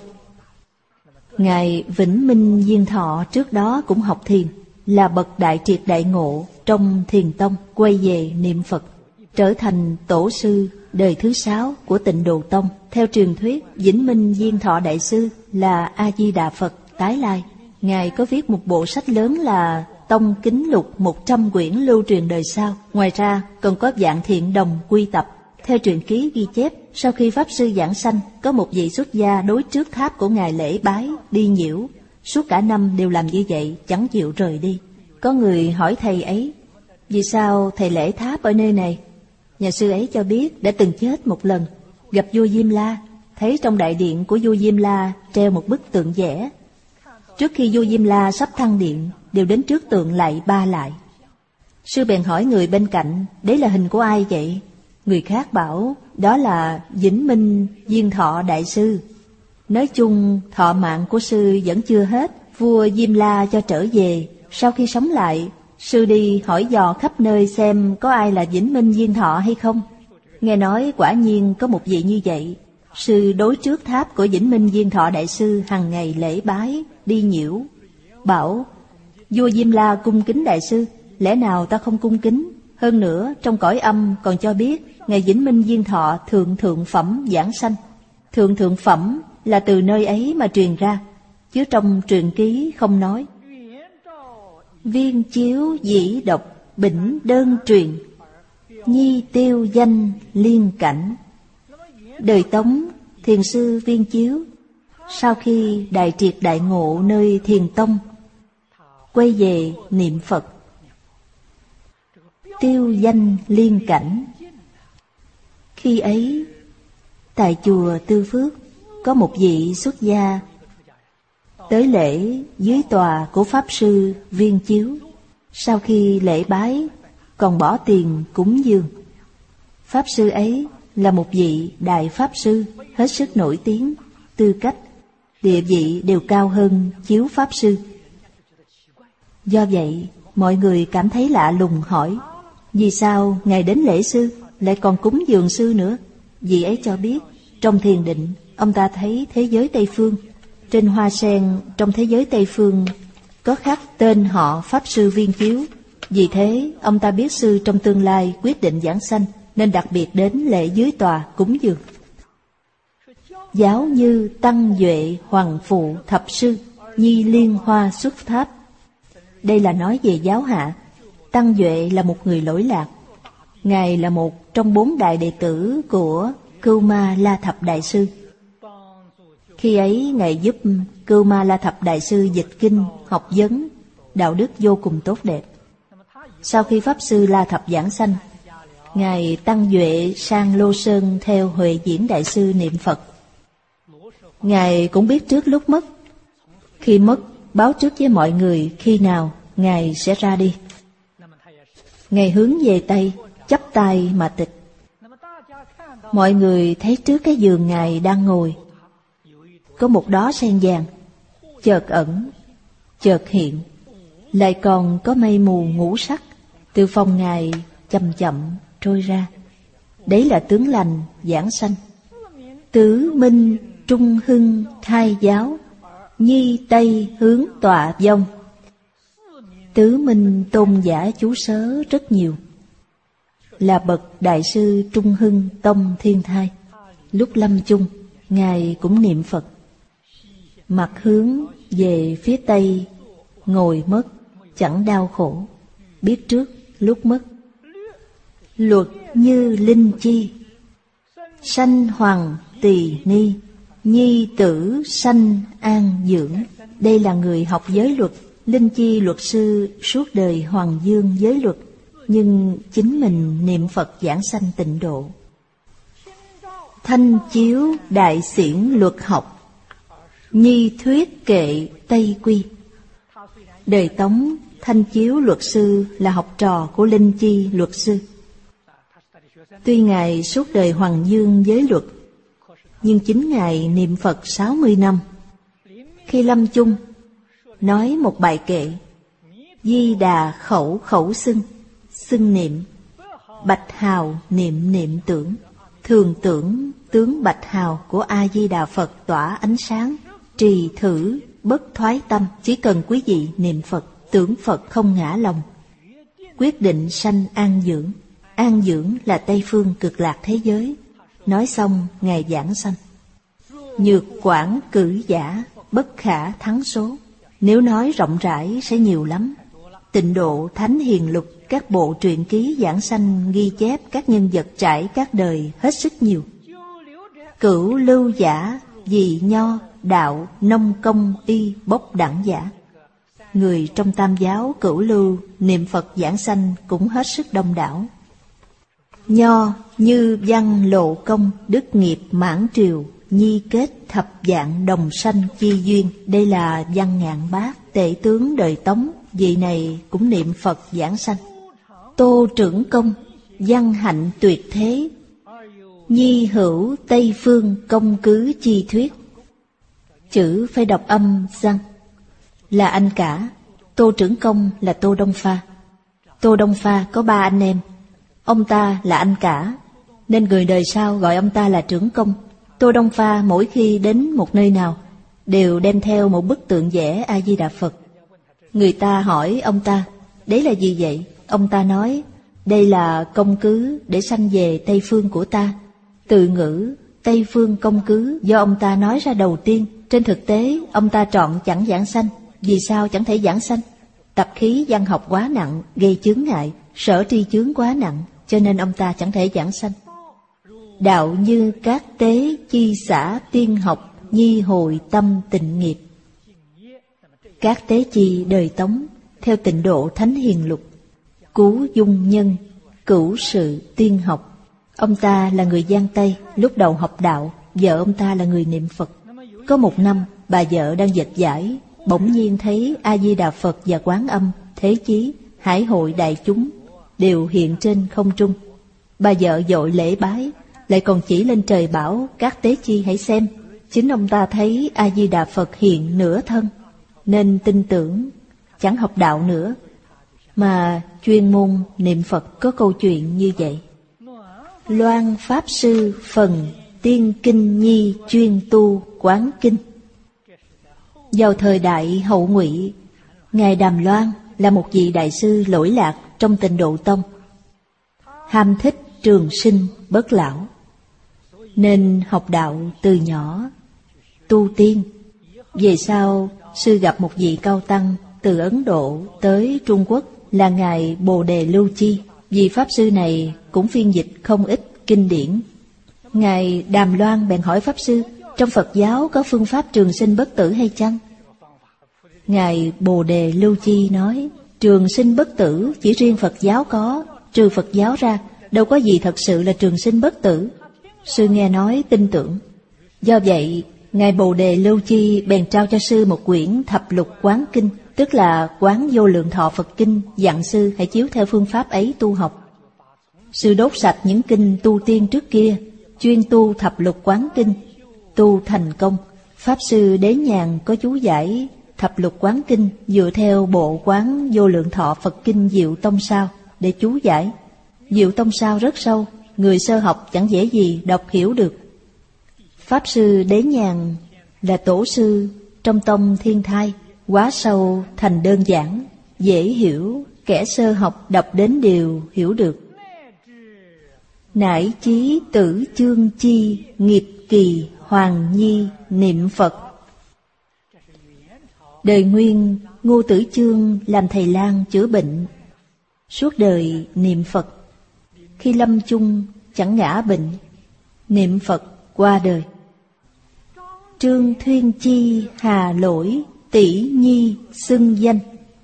Ngài Vĩnh Minh Diên Thọ trước đó cũng học thiền, là bậc đại triệt đại ngộ trong thiền tông, quay về niệm Phật, trở thành tổ sư đời thứ 6 của Tịnh Độ Tông. Theo truyền thuyết, Vĩnh Minh Diên Thọ đại sư là A Di Đà Phật tái lai. Ngài có viết một bộ sách lớn là Tông Kính Lục 100 quyển lưu truyền đời sau. Ngoài ra còn có Vạn Thiện Đồng Quy Tập. Theo truyện ký ghi chép, sau khi Pháp Sư giảng sanh, có một vị xuất gia đối trước tháp của Ngài lễ bái, đi nhiễu. Suốt cả năm đều làm như vậy, chẳng chịu rời đi. Có người hỏi thầy ấy, vì sao thầy lễ tháp ở nơi này? Nhà sư ấy cho biết đã từng chết một lần, gặp vua Diêm La, thấy trong đại điện của vua Diêm La treo một bức tượng vẽ. Trước khi vua Diêm La sắp thăng điện, đều đến trước tượng lạy 3 lại. Sư bèn hỏi người bên cạnh, đấy là hình của ai vậy? Người khác bảo, đó là Vĩnh Minh Diên Thọ đại sư. Nói chung, thọ mạng của sư vẫn chưa hết, vua Diêm La cho trở về. Sau khi sống lại, sư đi hỏi dò khắp nơi xem có ai là Vĩnh Minh Diên Thọ hay không. Nghe nói quả nhiên có một vị như vậy. Sư đối trước tháp của Vĩnh Minh Diên Thọ đại sư hàng ngày lễ bái, đi nhiễu. Bảo, vua Diêm La cung kính đại sư, lẽ nào ta không cung kính? Hơn nữa, trong cõi âm còn cho biết Ngài Vĩnh Minh Diên Thọ thượng thượng phẩm giảng sanh. Thượng thượng phẩm là từ nơi ấy mà truyền ra, chứ trong truyện ký không nói. Viên chiếu dĩ độc bỉnh đơn truyền, nhi tiêu danh liên cảnh. Đời Tống, thiền sư Viên Chiếu sau khi đại triệt đại ngộ nơi Thiền Tông, quay về niệm Phật. Tiêu danh liên cảnh. Khi ấy, tại chùa Tư Phước có một vị xuất gia tới lễ dưới tòa của Pháp Sư Viên Chiếu. Sau khi lễ bái, còn bỏ tiền cúng dường. Pháp Sư ấy là một vị đại Pháp Sư hết sức nổi tiếng, tư cách, địa vị đều cao hơn Chiếu Pháp Sư. Do vậy, mọi người cảm thấy lạ lùng hỏi, vì sao Ngài đến lễ sư lại còn cúng dường sư nữa? Vị ấy cho biết, trong thiền định, ông ta thấy thế giới Tây Phương. Trên hoa sen trong thế giới Tây Phương có khắc tên họ Pháp Sư Viên Chiếu. Vì thế, ông ta biết sư trong tương lai quyết định giảng sanh, nên đặc biệt đến lễ dưới tòa cúng dường. Giáo như Tăng Duệ Hoàng Phụ Thập Sư, nhi liên hoa xuất tháp. Đây là nói về giáo hạ. Tăng Duệ là một người lỗi lạc. Ngài là một trong 4 đại đệ tử của Cưu Ma La Thập Đại Sư. Khi ấy, Ngài giúp Cưu Ma La Thập Đại Sư dịch kinh, học vấn, đạo đức vô cùng tốt đẹp. Sau khi Pháp Sư La Thập giảng sanh, Ngài Tăng Duệ sang Lô Sơn theo Huệ Diễn Đại Sư niệm Phật. Ngài cũng biết trước lúc mất. Khi mất, báo trước với mọi người khi nào Ngài sẽ ra đi. Ngài hướng về Tây, chắp tay mà tịch. Mọi người thấy trước cái giường Ngài đang ngồi có một đóa sen vàng. chợt ẩn, chợt hiện. Lại còn có mây mù ngũ sắc từ phòng Ngài chậm chậm trôi ra. Đấy là tướng lành giảng sanh. Tứ minh trung hưng khai giáo, nhi tây hướng tọa vong. Tứ minh tôn giả chú sớ rất nhiều. Là bậc đại sư Trung Hưng Tông Thiên Thai. Lúc lâm chung, Ngài cũng niệm Phật. Mặt hướng về phía tây, ngồi mất, chẳng đau khổ. Biết trước lúc mất. Luật như linh chi, sanh hoàng tỳ ni, nhi tử sanh an dưỡng. Đây là người học giới luật. Linh chi luật sư suốt đời hoàng dương giới luật, nhưng chính mình niệm Phật giảng sanh tịnh độ. Thanh chiếu đại xiển luật học, nhi thuyết kệ Tây Quy. Đời Tống, Thanh chiếu luật sư là học trò của Linh chi luật sư. Tuy Ngài suốt đời hoàng dương giới luật, nhưng chính Ngài niệm Phật 60 năm. Khi lâm chung, nói một bài kệ: Di Đà khẩu khẩu xưng niệm, bạch hào niệm niệm tưởng. Thường tưởng tướng bạch hào của A-di-đà Phật tỏa ánh sáng. Trì thử bất thoái tâm. Chỉ cần quý vị niệm Phật, tưởng Phật không ngã lòng, quyết định sanh an dưỡng. An dưỡng là Tây phương cực lạc thế giới. Nói xong Ngài giảng sanh. Nhược quảng cử giả, bất khả thắng số. Nếu nói rộng rãi sẽ nhiều lắm. Tịnh độ Thánh Hiền Lục, các bộ truyện ký giảng sanh ghi chép các nhân vật trải các đời hết sức nhiều. Cửu lưu giả, vì nho, đạo, nông công, y, bốc đẳng giả. Người trong tam giáo cửu lưu niệm Phật giảng sanh cũng hết sức đông đảo. Nho như văn lộ công, đức nghiệp mãn triều, nhi kết thập dạng đồng sanh chi duyên. Đây là văn Ngạn Bác, tể tướng đời Tống. Vị này cũng niệm Phật giảng sanh. Tô Trưởng Công, văn hạnh tuyệt thế, nhi hữu Tây phương công cứ chi thuyết. Chữ phải đọc âm răng. Là anh cả. Tô Trưởng Công là Tô Đông Pha. Tô Đông Pha có 3 anh em. Ông ta là anh cả, nên người đời sau gọi ông ta là Trưởng Công. Tô Đông Pha mỗi khi đến một nơi nào đều đem theo một bức tượng vẽ A-di-đà Phật. Người ta hỏi ông ta, đấy là gì vậy? Ông ta nói, đây là công cứ để sanh về Tây phương của ta. Từ ngữ Tây phương công cứ do ông ta nói ra đầu tiên. Trên thực tế ông ta trọn chẳng giảng sanh. Vì sao chẳng thể giảng sanh? Tập khí văn học quá nặng, gây chướng ngại. Sở tri chướng quá nặng, cho nên ông ta chẳng thể giảng sanh. Đạo như các tế chi xã tiên học, nhi hồi tâm tịnh nghiệp. Các tế chi đời Tống theo tịnh độ Thánh Hiền Lục. Cú Dung Nhân, cửu sự tiên học. Ông ta là người Giang Tây, lúc đầu học đạo, vợ ông ta là người niệm Phật. Có một năm, bà vợ đang dệt vải, bỗng nhiên thấy A-di-đà Phật và Quán Âm, Thế Chí, Hải hội đại chúng đều hiện trên không trung. Bà vợ vội lễ bái, lại còn chỉ lên trời bảo các tế chi hãy xem. Chính ông ta thấy A-di-đà Phật hiện nửa thân, nên tin tưởng, chẳng học đạo nữa, mà chuyên môn niệm Phật. Có câu chuyện như vậy. Loan Pháp Sư phần tiên kinh nhi chuyên tu quán kinh. Vào thời đại hậu Ngụy, Ngài Đàm Loan là một vị đại sư lỗi lạc trong Tịnh Độ Tông, ham thích trường sinh bất lão, nên học đạo từ nhỏ, tu tiên. Về sau, sư gặp một vị cao tăng từ Ấn Độ tới Trung Quốc là Ngài Bồ Đề Lưu Chi. Vị Pháp Sư này cũng phiên dịch không ít kinh điển. Ngài Đàm Loan bèn hỏi Pháp Sư, trong Phật giáo có phương pháp trường sinh bất tử hay chăng? Ngài Bồ Đề Lưu Chi nói, trường sinh bất tử chỉ riêng Phật giáo có, trừ Phật giáo ra, đâu có gì thật sự là trường sinh bất tử. Sư nghe nói tin tưởng. Do vậy, Ngài Bồ Đề Lưu Chi bèn trao cho sư một quyển Thập Lục Quán Kinh, tức là Quán Vô Lượng Thọ Phật Kinh, dặn sư hãy chiếu theo phương pháp ấy tu học. Sư đốt sạch những kinh tu tiên trước kia, chuyên tu Thập Lục Quán Kinh, tu thành công, Pháp Sư Đế Nhàn có chú giải Thập Lục Quán Kinh dựa theo bộ Quán Vô Lượng Thọ Phật Kinh Diệu Tông Sao để chú giải. Diệu Tông Sao rất sâu, người sơ học chẳng dễ gì đọc hiểu được. Pháp Sư Đế Nhàn là tổ sư trong tông Thiên Thai, quá sâu thành đơn giản, dễ hiểu, kẻ sơ học đọc đến đều hiểu được. Nải chí tử chương chi, nghiệp kỳ hoàng nhi niệm Phật. Đời Nguyên, Ngô Tử Chương làm thầy lang chữa bệnh, suốt đời niệm Phật. Khi lâm chung chẳng ngã bệnh, niệm Phật qua đời. Trương Thuyên Chi hà lỗi, tỷ nhi xưng danh.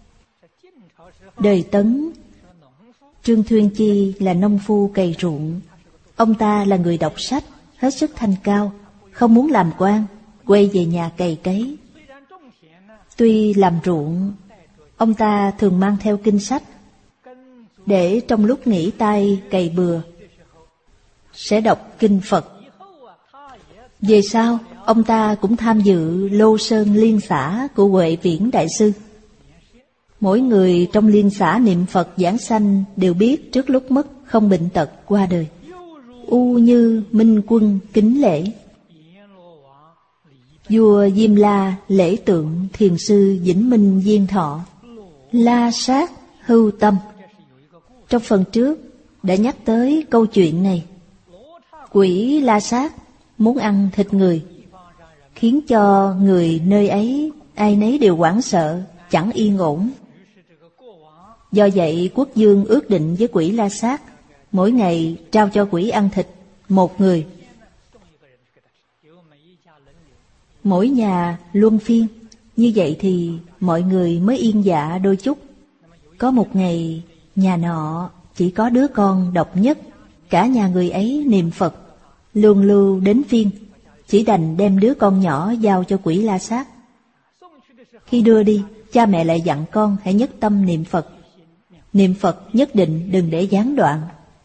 Đời Tấn, Trương Thuyên Chi là nông phu cày ruộng. Ông ta là người đọc sách, hết sức thanh cao, không muốn làm quan, quay về nhà cày cấy. Tuy làm ruộng, ông ta thường mang theo kinh sách, để trong lúc nghỉ tay cày bừa, sẽ đọc kinh Phật. Về sau, ông ta cũng tham dự Lô Sơn Liên xã của Huệ Viễn Đại Sư. Mỗi người trong liên xã niệm Phật giảng sanh đều biết trước lúc mất không bệnh tật qua đời. U Như Minh Quân kính lễ. Vua Diêm La lễ tượng thiền sư Vĩnh Minh Diên Thọ. La Sát hưu tâm. Trong phần trước đã nhắc tới câu chuyện này. Quỷ La Sát muốn ăn thịt người, khiến cho người nơi ấy ai nấy đều hoảng sợ, chẳng yên ổn. Do vậy quốc vương ước định với quỷ La Sát, mỗi ngày trao cho quỷ ăn thịt một người, mỗi nhà luân phiên. Như vậy thì mọi người mới yên dạ đôi chút. Có một ngày, nhà nọ chỉ có đứa con độc nhất, cả nhà người ấy niệm Phật, luân lưu đến phiên, chỉ đành đem đứa con nhỏ giao cho quỷ La Sát. Khi đưa đi, cha mẹ lại dặn con hãy nhất tâm niệm Phật. Niệm Phật nhất định đừng để gián đoạn.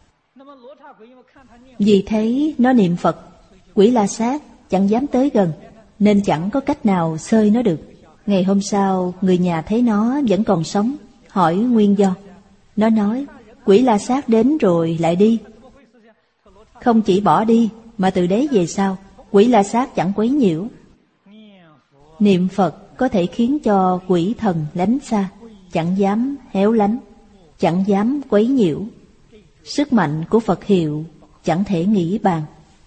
Vì thấy nó niệm Phật, quỷ La Sát chẳng dám tới gần, nên chẳng có cách nào xơi nó được. Ngày hôm sau, người nhà thấy nó vẫn còn sống, hỏi nguyên do. Nó nói, quỷ La Sát đến rồi lại đi. Không chỉ bỏ đi, mà từ đấy về sau, quỷ La Sát chẳng quấy nhiễu. Niệm Phật có thể khiến cho quỷ thần lánh xa, chẳng dám héo lánh, chẳng dám quấy nhiễu. Sức mạnh của Phật hiệu chẳng thể nghĩ bàn.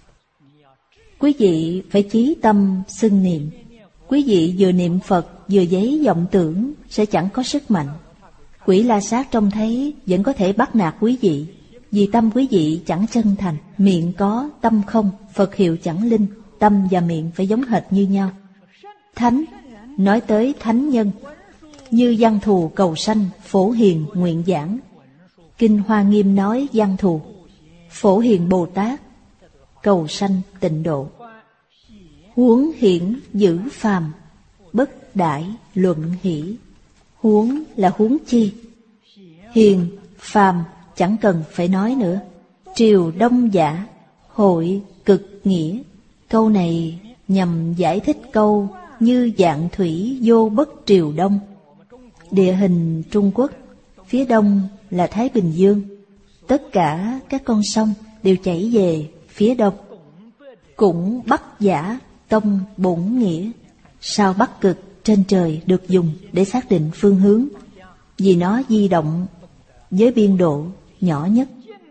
Quý vị phải chí tâm xưng niệm. Quý vị vừa niệm Phật vừa giấy vọng tưởng sẽ chẳng có sức mạnh. Quỷ La Sát trông thấy vẫn có thể bắt nạt quý vị, vì tâm quý vị chẳng chân thành. Miệng có, tâm không, Phật hiệu chẳng linh. Tâm và miệng phải giống hệt như nhau. Thánh, nói tới thánh nhân, như Văn Thù cầu sanh, Phổ Hiền nguyện giảng. Kinh Hoa Nghiêm nói Văn Thù, Phổ Hiền Bồ Tát cầu sanh tịnh độ. Huống hiển giữ phàm, bất đại luận hỷ. Huống là huống chi, hiền phàm chẳng cần phải nói nữa. Triều đông giả, hội cực nghĩa. Câu này nhằm giải thích câu như dạng thủy vô bất triều đông. Địa hình Trung Quốc, phía đông là Thái Bình Dương, tất cả các con sông đều chảy về phía đông. Cũng Bắc giả, tông bổn nghĩa. Sao Bắc Cực trên trời được dùng để xác định phương hướng, vì nó di động với biên độ nhỏ nhất.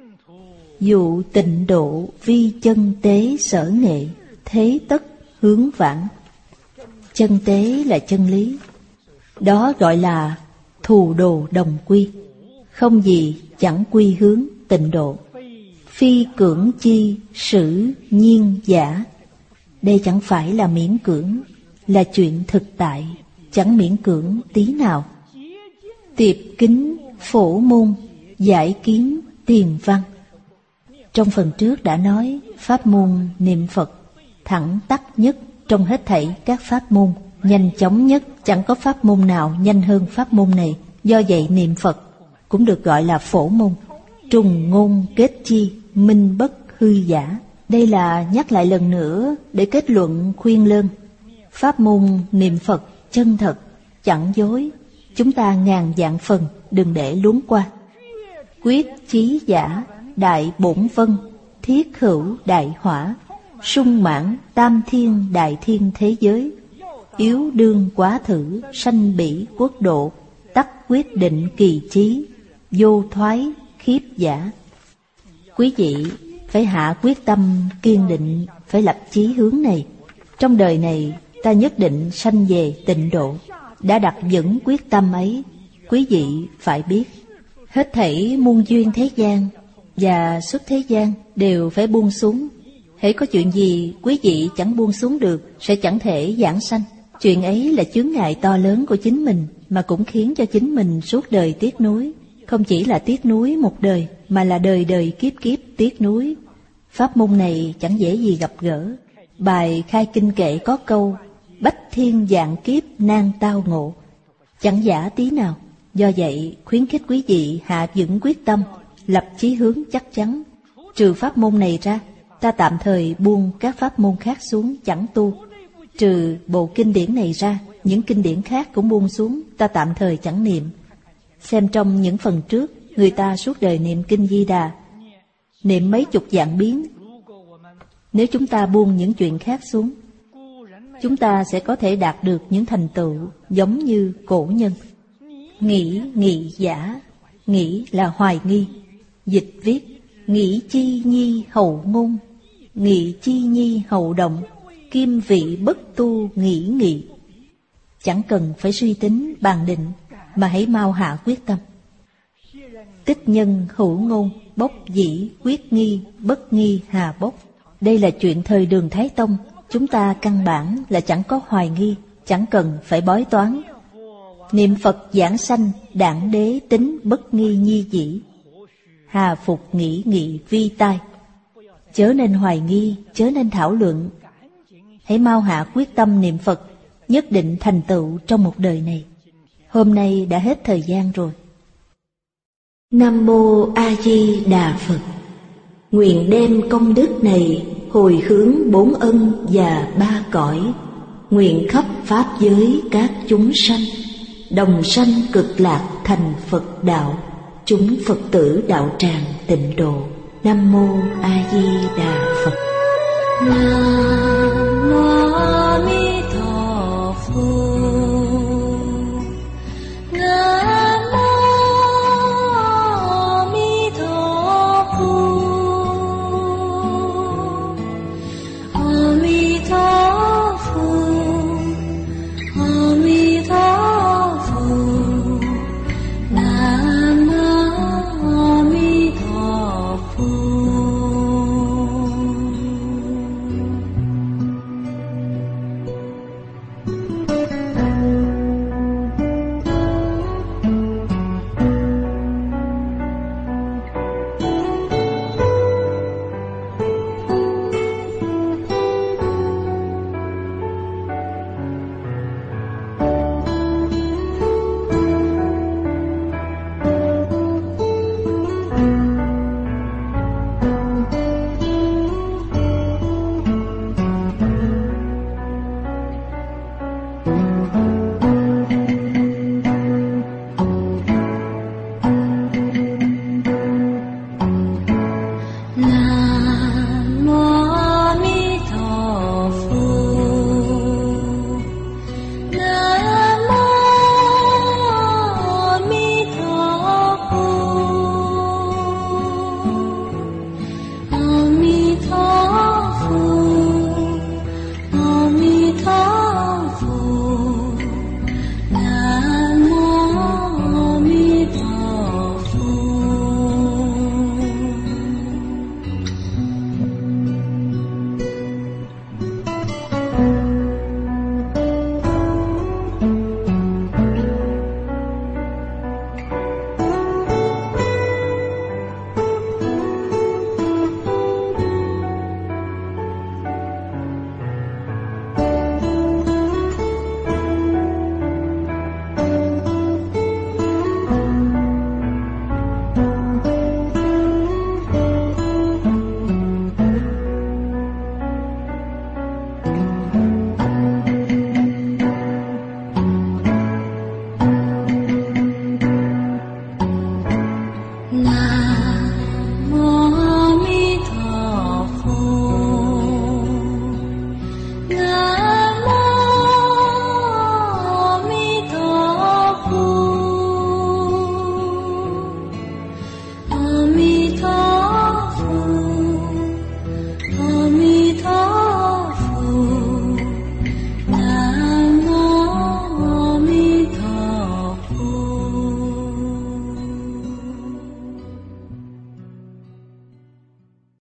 Dụ tịnh độ vi chân tế sở nghệ, thế tất hướng vãng. Chân tế là chân lý, đó gọi là thù đồ đồng quy, không gì chẳng quy hướng tịnh độ. Phi cưỡng chi sử nhiên giả. Đây chẳng phải là miễn cưỡng, là chuyện thực tại, chẳng miễn cưỡng tí nào. Tiệp kính phổ môn, giải kiến tiền văn. Trong phần trước đã nói pháp môn niệm Phật thẳng tắc nhất trong hết thảy các pháp môn, nhanh chóng nhất, chẳng có pháp môn nào nhanh hơn pháp môn này. Do vậy niệm Phật cũng được gọi là phổ môn. Trùng ngôn kết chi, minh bất hư giả. Đây là nhắc lại lần nữa để kết luận khuyên lơn. Pháp môn niệm Phật chân thật, chẳng dối, chúng ta ngàn vạn phần đừng để luống qua. Quyết chí giả, đại bổn vân, thiết hữu đại hỏa, sung mãn tam thiên đại thiên thế giới. Yếu đương quá thử, sanh bỉ quốc độ, tắc quyết định kỳ chí, vô thoái khiếp giả. Quý vị phải hạ quyết tâm kiên định, phải lập chí hướng này. Trong đời này ta nhất định sanh về tịnh độ. Đã đặt vững quyết tâm ấy, quý vị phải biết, hết thảy muôn duyên thế gian và xuất thế gian đều phải buông xuống. Hễ có chuyện gì quý vị chẳng buông xuống được, sẽ chẳng thể giảng sanh. Chuyện ấy là chướng ngại to lớn của chính mình, mà cũng khiến cho chính mình suốt đời tiếc nuối. Không chỉ là tiếc nuối một đời, mà là đời đời kiếp kiếp tiếc nuối. Pháp môn này chẳng dễ gì gặp gỡ. Bài khai kinh kệ có câu: bách thiên vạn kiếp nan tao ngộ, chẳng giả tí nào. Do vậy khuyến khích quý vị hạ vững quyết tâm, lập chí hướng chắc chắn. Trừ pháp môn này ra, ta tạm thời buông các pháp môn khác xuống chẳng tu. Trừ bộ kinh điển này ra, những kinh điển khác cũng buông xuống, ta tạm thời chẳng niệm. Xem trong những phần trước, người ta suốt đời niệm kinh Di Đà, niệm mấy chục vạn biến. Nếu chúng ta buông những chuyện khác xuống, chúng ta sẽ có thể đạt được những thành tựu giống như cổ nhân. Nghĩ nghị giả, nghĩ là hoài nghi. Dịch viết: nghĩ chi nhi hậu ngôn, nghị chi nhi hậu động, kim vị bất tu nghĩ nghị. Chẳng cần phải suy tính bàn định, mà hãy mau hạ quyết tâm. Tích nhân hữu ngôn, bốc dĩ quyết nghi, bất nghi hà bốc. Đây là chuyện thời Đường Thái Tông. Chúng ta căn bản là chẳng có hoài nghi, chẳng cần phải bói toán. Niệm Phật giảng sanh, đản đế tính bất nghi nhi dĩ, hà phục nghĩ nghị vi tai. Chớ nên hoài nghi, chớ nên thảo luận. Hãy mau hạ quyết tâm niệm Phật, nhất định thành tựu trong một đời này. Hôm nay đã hết thời gian rồi. Nam Mô A Di Đà Phật. Nguyện đem công đức này hồi hướng bốn ân và ba cõi. Nguyện khắp pháp giới các chúng sanh đồng sanh cực lạc thành Phật đạo. Chúng Phật tử đạo tràng tịnh độ. Nam Mô A Di Đà Phật. Nam Mô